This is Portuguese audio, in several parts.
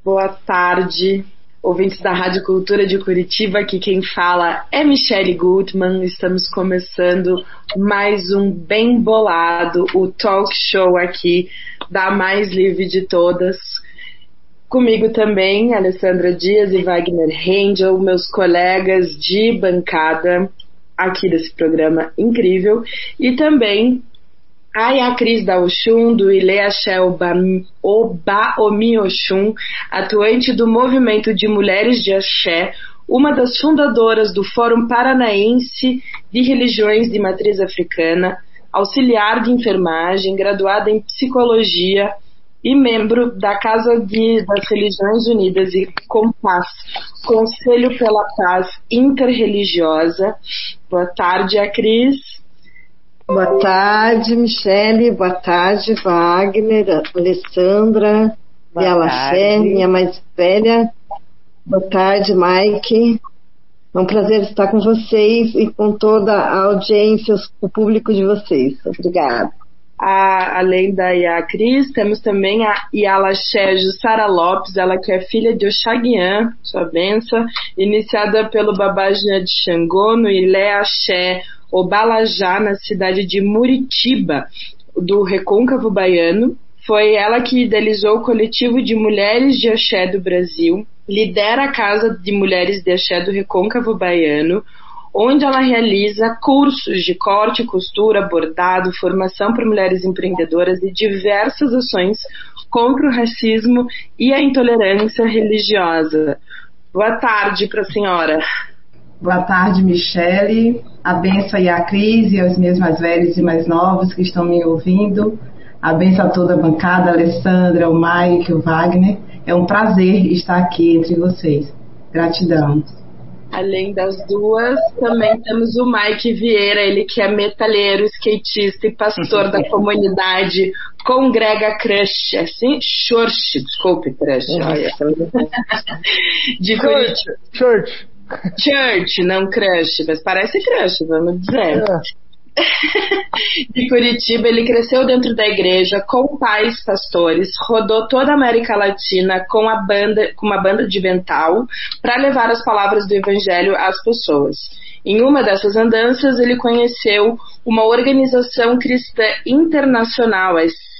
Boa tarde, ouvintes da Rádio Cultura de Curitiba. Aqui quem fala é Michele Gutmann. Estamos começando mais um Bem Bolado, o talk show aqui da mais livre de todas. Comigo também, Alessandra Dias e Wagner Rendel, meus colegas de bancada aqui desse programa incrível. E também a Cris da Oxum, do Ile Axé Obaomi Oxum, atuante do Movimento de Mulheres de Axé, uma das fundadoras do Fórum Paranaense de Religiões de Matriz Africana, auxiliar de enfermagem, graduada em Psicologia e membro da Casa das Religiões Unidas e Compaz, Conselho pela Paz Interreligiosa. Boa tarde, Cris. Boa tarde, Michele. Boa tarde, Wagner, Alessandra, e Alaxé, minha mais velha. Boa tarde, Mike. É um prazer estar com vocês e com toda a audiência, o público de vocês. Obrigada. Além da Cris, temos também a Yalaxé Jussara Lopes, ela que é filha de Oxaguian, sua benção, iniciada pelo Babajá de Xangô, no Ilé Axé Obalajá, na cidade de Muritiba, do Recôncavo Baiano. Foi ela que idealizou o coletivo de mulheres de axé do Brasil, lidera a Casa de Mulheres de Axé do Recôncavo Baiano, onde ela realiza cursos de corte e costura, bordado, formação para mulheres empreendedoras e diversas ações contra o racismo e a intolerância religiosa. Boa tarde para a senhora. Boa tarde, Michele. A benção e a Cris e aos meus mais velhos e mais novos que estão me ouvindo. A benção a toda a bancada, a Alessandra, o Mike, o Wagner. É um prazer estar aqui entre vocês. Gratidão. Além das duas, também temos o Mike Vieira, ele que é metalheiro, skatista e pastor da comunidade Congrega Crush, assim? Desculpe, Crush. Olha. De Curitiba. Church, não Crush, mas parece Crush, vamos dizer. De Curitiba, ele cresceu dentro da igreja com pais pastores, rodou toda a América Latina com uma banda de mental para levar as palavras do evangelho às pessoas. Em uma dessas andanças, ele conheceu uma organização cristã internacional, a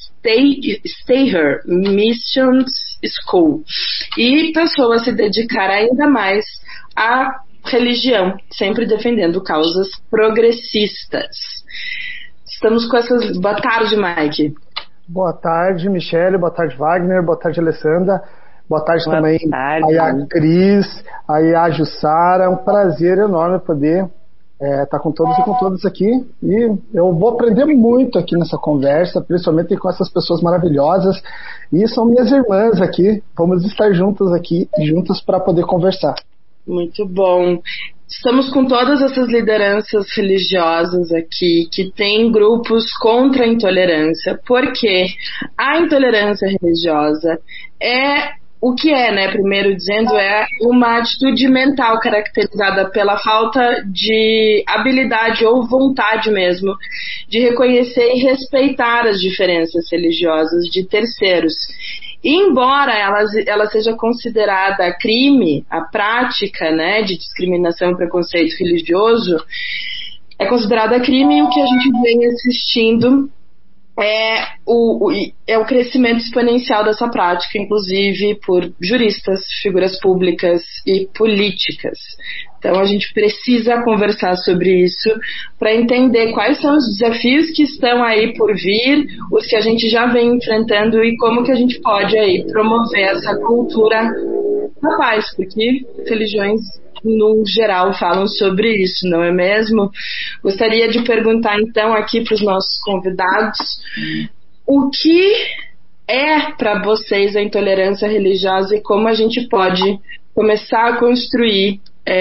Stay Here Missions School, e passou a se dedicar ainda mais à religião, sempre defendendo causas progressistas. Estamos com essas... Boa tarde, Mike. Boa tarde, Michele. Boa tarde, Wagner. Boa tarde, Alessandra. Boa tarde também a Cris, a Jussara. É um prazer enorme poder estar com todos e com todas aqui. E eu vou aprender muito aqui nessa conversa, principalmente com essas pessoas maravilhosas. E são minhas irmãs aqui. Vamos estar juntas para poder conversar. Muito bom. Estamos com todas essas lideranças religiosas aqui que têm grupos contra a intolerância, porque a intolerância religiosa é o que é, né? Primeiro dizendo, é uma atitude mental caracterizada pela falta de habilidade ou vontade mesmo de reconhecer e respeitar as diferenças religiosas de terceiros. E embora ela seja considerada crime, a prática, né, de discriminação e preconceito religioso, é considerada crime, e o que a gente vem assistindo é o crescimento exponencial dessa prática, inclusive por juristas, figuras públicas e políticas. Então a gente precisa conversar sobre isso para entender quais são os desafios que estão aí por vir, os que a gente já vem enfrentando e como que a gente pode aí promover essa cultura da paz, porque religiões no geral falam sobre isso, não é mesmo? Gostaria de perguntar então aqui para os nossos convidados o que é para vocês a intolerância religiosa e como a gente pode começar a construir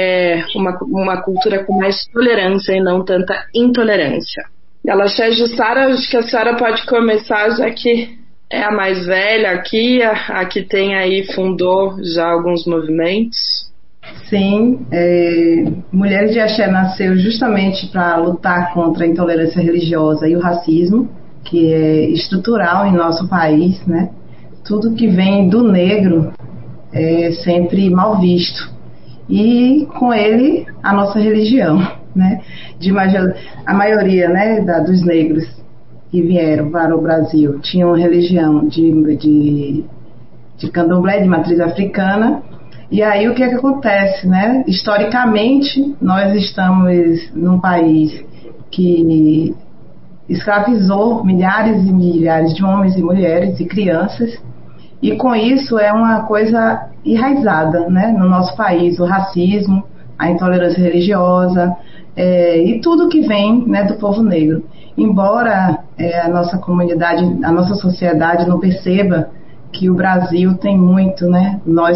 uma cultura com mais tolerância e não tanta intolerância. Alaxé Jussara, acho que a senhora pode começar, já que é a mais velha aqui, a que tem aí, fundou já alguns movimentos. Sim, Mulheres de Axé nasceu justamente para lutar contra a intolerância religiosa e o racismo, que é estrutural em nosso país, né? Tudo que vem do negro sempre mal visto. E com ele a nossa religião, né? A maioria, né, dos negros que vieram para o Brasil tinham religião de candomblé, de matriz africana. E aí o que é que acontece, né? Historicamente, nós estamos num país que escravizou milhares e milhares de homens e mulheres e crianças, e com isso é uma coisa enraizada, né, no nosso país, o racismo, a intolerância religiosa, e tudo que vem, né, do povo negro. Embora a nossa comunidade, a nossa sociedade não perceba que o Brasil tem muito, né, nós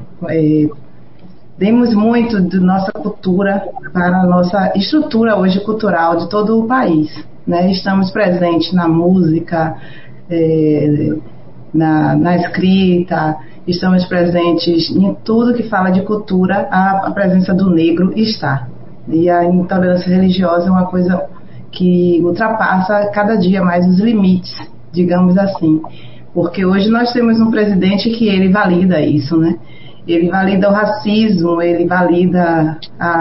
demos muito de nossa cultura para a nossa estrutura hoje cultural de todo o país, né? Estamos presentes na música, na escrita, estamos presentes em tudo que fala de cultura, a presença do negro está. E a intolerância religiosa é uma coisa que ultrapassa cada dia mais os limites, digamos assim. Porque hoje nós temos um presidente que ele valida isso, né? Ele valida o racismo, ele valida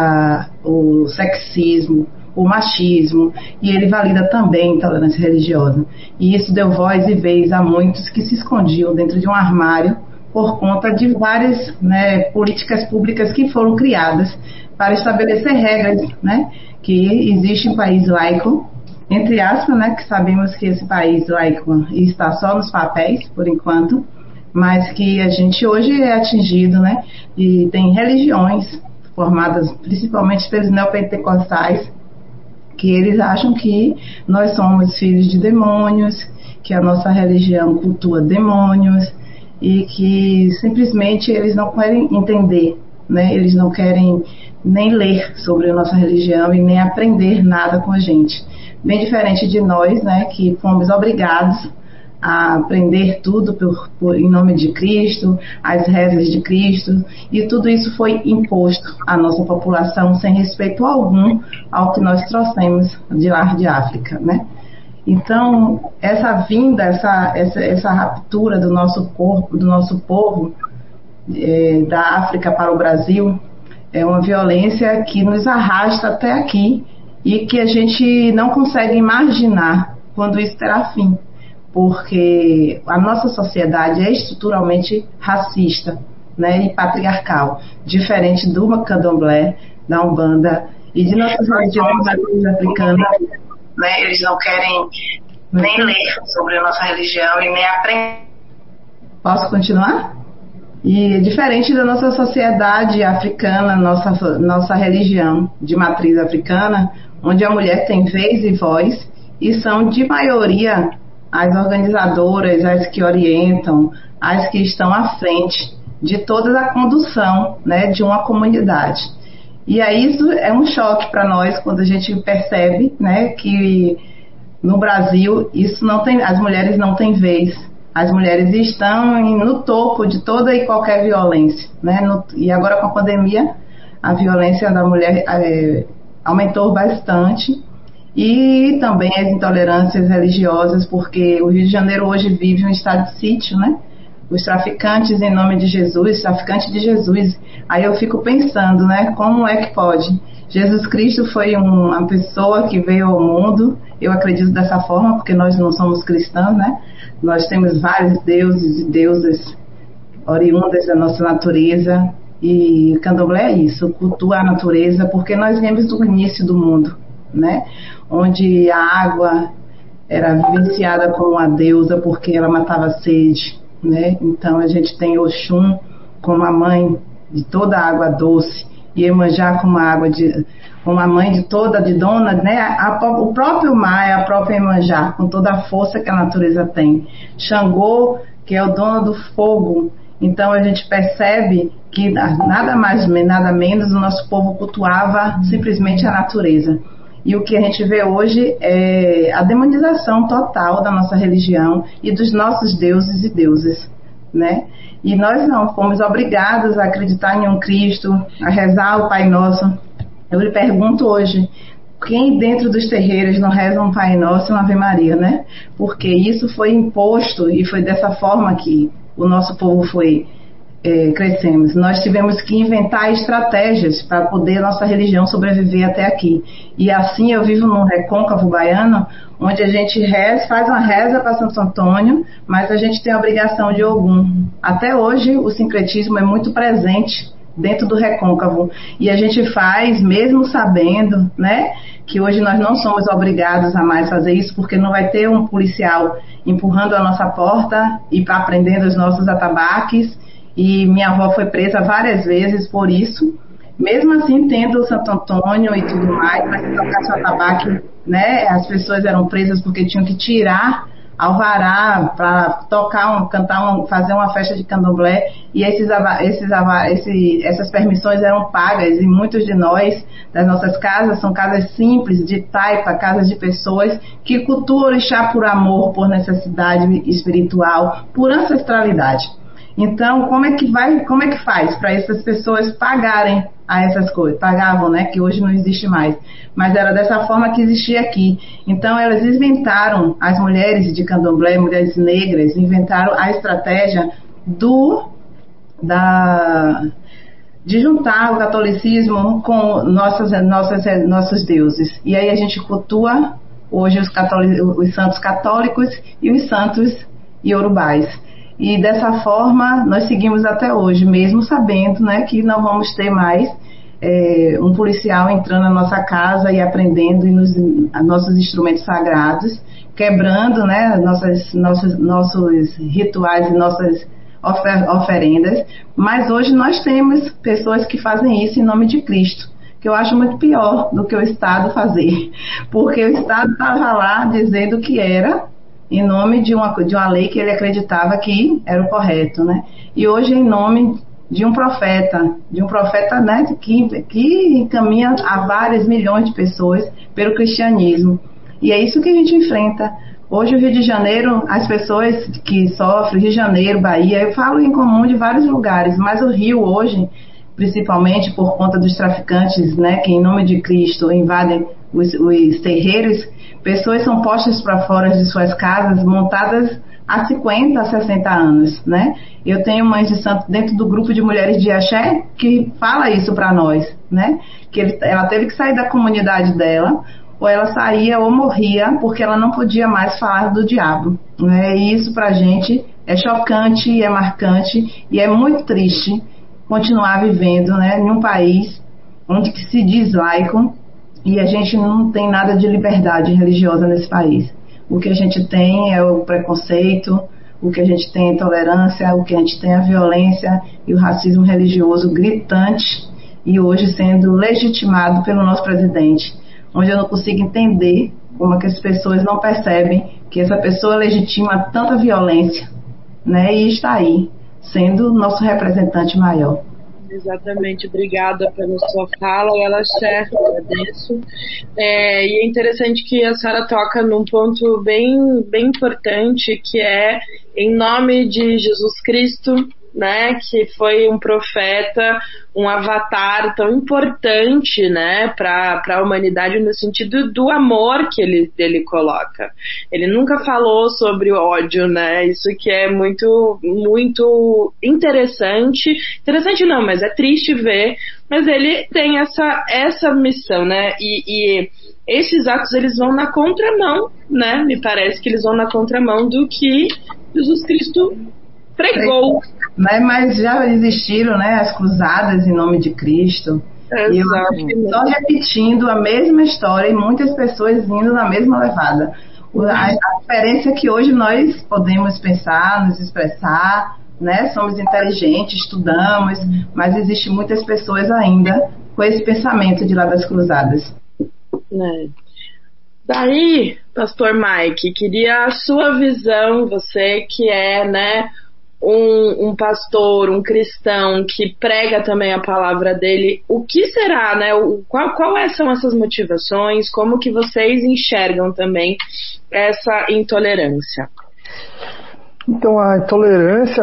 o sexismo, o machismo, e ele valida também a intolerância religiosa. E isso deu voz e vez a muitos que se escondiam dentro de um armário por conta de várias, né, políticas públicas que foram criadas para estabelecer regras, né, que existe um país laico, entre aspas, né, que sabemos que esse país laico está só nos papéis, por enquanto, mas que a gente hoje é atingido, né, e tem religiões formadas principalmente pelos neopentecostais, que eles acham que nós somos filhos de demônios, que a nossa religião cultua demônios, e que simplesmente eles não querem entender, né, eles não querem nem ler sobre a nossa religião e nem aprender nada com a gente. Bem diferente de nós, né, que fomos obrigados a aprender tudo em nome de Cristo, as rezas de Cristo, e tudo isso foi imposto à nossa população sem respeito algum ao que nós trouxemos de lá de África, né? Então, essa vinda, essa raptura do nosso corpo, do nosso povo, da África para o Brasil, é uma violência que nos arrasta até aqui e que a gente não consegue imaginar quando isso terá fim, porque a nossa sociedade é estruturalmente racista, né, e patriarcal, diferente do candomblé, da Umbanda e de nossas religiões africanas, né, eles não querem nem ler sobre a nossa religião e nem aprender. Posso continuar? E diferente da nossa sociedade africana, nossa religião de matriz africana, onde a mulher tem vez e voz, e são de maioria as organizadoras, as que orientam, as que estão à frente de toda a condução, né, de uma comunidade. E aí isso é um choque para nós quando a gente percebe, né, que no Brasil isso não tem, as mulheres não têm vez. As mulheres estão no topo de toda e qualquer violência, né? E agora com a pandemia, a violência da mulher aumentou bastante, e também as intolerâncias religiosas, porque o Rio de Janeiro hoje vive um estado de sítio, né? Os traficantes em nome de Jesus, traficante de Jesus. Aí eu fico pensando, né? Como é que pode? Jesus Cristo foi uma pessoa que veio ao mundo, eu acredito dessa forma, porque nós não somos cristãos, né? Nós temos vários deuses e deusas oriundas da nossa natureza, e candomblé é isso, cultua a natureza, porque nós viemos do início do mundo, né? Onde a água era vivenciada como uma deusa porque ela matava a sede, né? Então a gente tem Oxum como a mãe de toda a água doce, e Iemanjá como a mãe de toda, de dona, né? O próprio mar é a própria Iemanjá, com toda a força que a natureza tem. Xangô, que é o dono do fogo. Então a gente percebe que nada mais, nada menos, o nosso povo cultuava simplesmente a natureza. E o que a gente vê hoje é a demonização total da nossa religião e dos nossos deuses e deusas, né? E nós não fomos obrigados a acreditar em um Cristo, a rezar o Pai Nosso. Eu lhe pergunto hoje, quem dentro dos terreiros não reza um Pai Nosso e uma Ave Maria, né? Porque isso foi imposto, e foi dessa forma que o nosso povo foi crescemos. Nós tivemos que inventar estratégias para poder nossa religião sobreviver até aqui. E assim eu vivo num recôncavo baiano, onde a gente faz uma reza para Santo Antônio, mas a gente tem a obrigação de Ogum. Até hoje o sincretismo é muito presente dentro do recôncavo. E a gente faz, mesmo sabendo, né, que hoje nós não somos obrigados a mais fazer isso, porque não vai ter um policial empurrando a nossa porta e aprendendo os nossos atabaques. E minha avó foi presa várias vezes por isso. Mesmo assim, tendo o Santo Antônio e tudo mais, mas se tocasse o atabaque, né, as pessoas eram presas porque tinham que tirar alvará para tocar, fazer uma festa de candomblé, e essas permissões eram pagas, e muitos de nós, das nossas casas, são casas simples, de taipa, casas de pessoas que cultuam o orixá por amor, por necessidade espiritual, por ancestralidade. Então, como é que faz para essas pessoas pagarem a essas coisas? Pagavam, né? Que hoje não existe mais. Mas era dessa forma que existia aqui. Então, elas inventaram, as mulheres de candomblé, mulheres negras, inventaram a estratégia de juntar o catolicismo com nossos deuses. E aí a gente cultua hoje os santos católicos e os santos iorubais. E dessa forma nós seguimos até hoje, mesmo sabendo, né, que não vamos ter mais um policial entrando na nossa casa e aprendendo nossos instrumentos sagrados, quebrando, né, nossos rituais e nossas oferendas. Mas hoje nós temos pessoas que fazem isso em nome de Cristo, que eu acho muito pior do que o Estado fazer, porque o Estado estava lá dizendo que era em nome de uma lei que ele acreditava que era o correto, né? E hoje em nome de um profeta, né, que encaminha a várias milhões de pessoas pelo cristianismo. E é isso que a gente enfrenta. Hoje o Rio de Janeiro, as pessoas que sofrem, Rio de Janeiro, Bahia, eu falo em comum de vários lugares, mas o Rio hoje, principalmente por conta dos traficantes, né, que em nome de Cristo invadem os terreiros, pessoas são postas para fora de suas casas, montadas há 50, 60 anos, né? Eu tenho mães de santo dentro do grupo de mulheres de axé que fala isso para nós, né? Que ela teve que sair da comunidade dela, ou ela saía ou morria, porque ela não podia mais falar do diabo, né? E isso pra gente é chocante, é marcante e é muito triste continuar vivendo, né, em um país onde que se diz laico, e a gente não tem nada de liberdade religiosa nesse país. O que a gente tem é o preconceito, o que a gente tem é a intolerância, o que a gente tem é a violência e o racismo religioso gritante, e hoje sendo legitimado pelo nosso presidente, onde eu não consigo entender como é que as pessoas não percebem que essa pessoa legitima tanta violência, né, e está aí, sendo nosso representante maior. Exatamente, obrigada pela sua fala, ela chefe, agradeço. E é interessante que a senhora toca num ponto bem, bem importante, que é em nome de Jesus Cristo, né, que foi um profeta, um avatar tão importante, né, para a humanidade no sentido do amor que ele coloca. Ele nunca falou sobre o ódio, né, isso que é muito, muito interessante não, mas é triste ver, mas ele tem essa missão, né, e esses atos eles vão na contramão, né, me parece que eles vão na contramão do que Jesus Cristo pregou. Né, mas já existiram, né, as cruzadas em nome de Cristo. Exato. E só repetindo a mesma história e muitas pessoas indo na mesma levada. A diferença é que hoje nós podemos pensar, nos expressar, né, somos inteligentes, estudamos, mas existe muitas pessoas ainda com esse pensamento de lá das cruzadas. Daí, Pastor Mike, queria a sua visão, você que é, né, um pastor, um cristão que prega também a palavra dele, o que será, né? Quais são essas motivações? Como que vocês enxergam também essa intolerância? Então, a intolerância,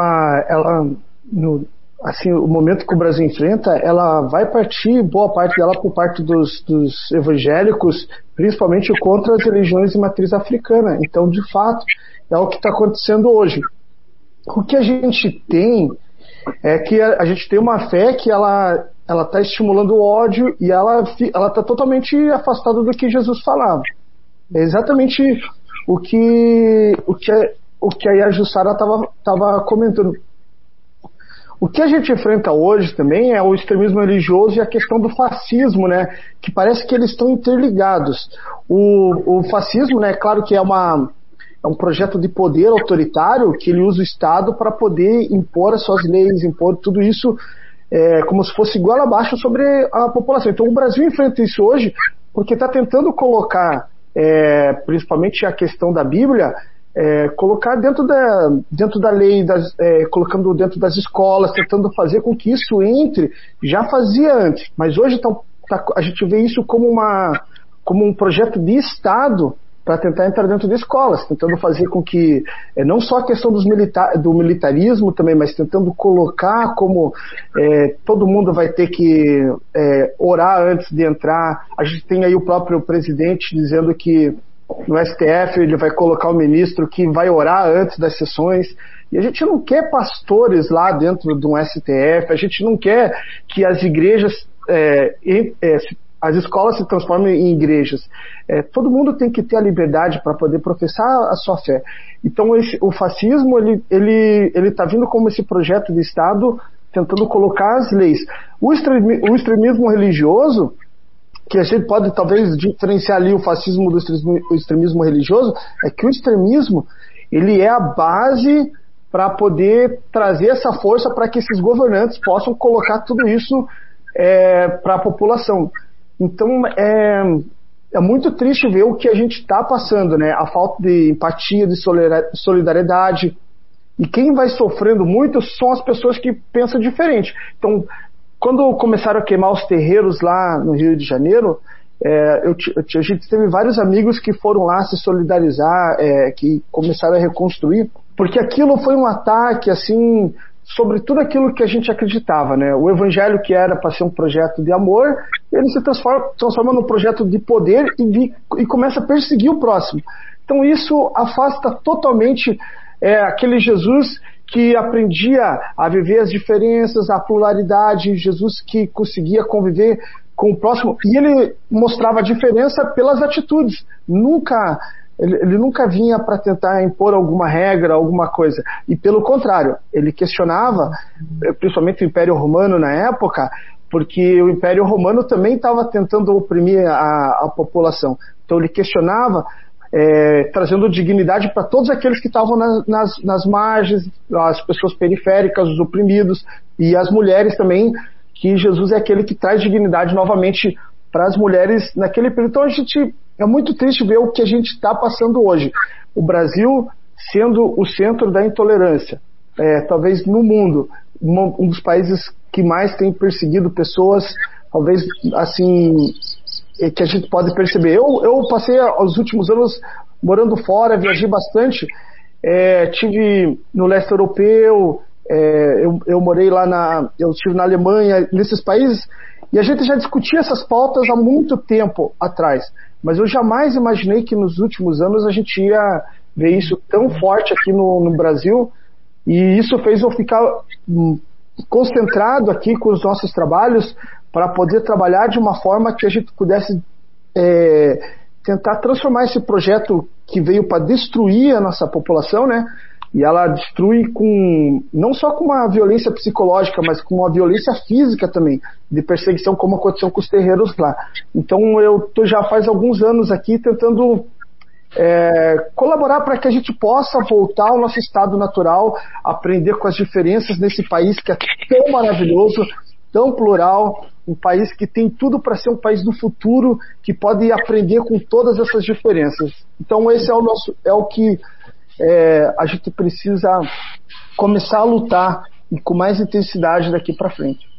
assim, o momento que o Brasil enfrenta, ela vai partir, boa parte dela, por parte dos evangélicos, principalmente contra as religiões de matriz africana. Então, de fato, é o que está acontecendo hoje. O que a gente tem é que a gente tem uma fé que ela está estimulando o ódio e ela está totalmente afastada do que Jesus falava. É exatamente o que a Yajussara estava comentando. O que a gente enfrenta hoje também é o extremismo religioso e a questão do fascismo, né? Que parece que eles estão interligados. O fascismo, né? Claro que é um projeto de poder autoritário que ele usa o Estado para poder impor as suas leis, impor tudo isso como se fosse igual abaixo sobre a população. Então o Brasil enfrenta isso hoje porque está tentando colocar, principalmente a questão da Bíblia, colocar dentro da lei, colocando dentro das escolas, tentando fazer com que isso entre, já fazia antes, mas hoje a gente vê isso como um projeto de Estado para tentar entrar dentro de escolas, tentando fazer com que, não só a questão do militarismo também, mas tentando colocar como todo mundo vai ter que orar antes de entrar. A gente tem aí o próprio presidente dizendo que no STF ele vai colocar um ministro que vai orar antes das sessões, e a gente não quer pastores lá dentro de um STF, a gente não quer que as igrejas, as escolas se transformem em igrejas. Todo mundo tem que ter a liberdade para poder professar a sua fé. Então o fascismo ele está vindo como esse projeto de Estado tentando colocar as leis. O extremismo religioso, que a gente pode talvez diferenciar ali o fascismo do extremismo religioso, é que o extremismo ele é a base para poder trazer essa força para que esses governantes possam colocar tudo isso para a população. Então é muito triste ver o que a gente está passando, né? A falta de empatia, de solidariedade, e quem vai sofrendo muito são as pessoas que pensam diferente. Então, quando começaram a queimar os terreiros lá no Rio de Janeiro, a gente teve vários amigos que foram lá se solidarizar, que começaram a reconstruir, porque aquilo foi um ataque, assim, sobre tudo aquilo que a gente acreditava, né? O evangelho, que era para ser um projeto de amor, ele se transforma num projeto de poder e começa a perseguir o próximo. Então isso afasta totalmente aquele Jesus que aprendia a viver as diferenças, a pluralidade, Jesus que conseguia conviver com o próximo, e ele mostrava a diferença pelas atitudes. Ele nunca vinha para tentar impor alguma regra, alguma coisa. E pelo contrário, ele questionava, principalmente o Império Romano na época, porque o Império Romano também estava tentando oprimir a população. Então ele questionava, trazendo dignidade para todos aqueles que estavam nas margens, as pessoas periféricas, os oprimidos, e as mulheres também, que Jesus é aquele que traz dignidade novamente para as mulheres naquele período. Então é muito triste ver o que a gente está passando hoje. O Brasil sendo o centro da intolerância, talvez no mundo, um dos países que mais tem perseguido pessoas, talvez assim, que a gente pode perceber. Eu passei os últimos anos morando fora, viajei bastante, tive no leste europeu, eu morei lá eu estive na Alemanha, nesses países, e a gente já discutia essas pautas há muito tempo atrás, mas eu jamais imaginei que nos últimos anos a gente ia ver isso tão forte aqui no Brasil, e isso fez eu ficar concentrado aqui com os nossos trabalhos para poder trabalhar de uma forma que a gente pudesse tentar transformar esse projeto que veio para destruir a nossa população, né? E ela destrui não só com uma violência psicológica, mas com uma violência física também, de perseguição, como aconteceu com os terreiros lá. Então eu estou já faz alguns anos aqui tentando colaborar para que a gente possa voltar ao nosso estado natural, aprender com as diferenças nesse país que é tão maravilhoso, tão plural, um país que tem tudo para ser um país do futuro, que pode aprender com todas essas diferenças. Então esse é o que a gente precisa começar a lutar, e com mais intensidade daqui para frente.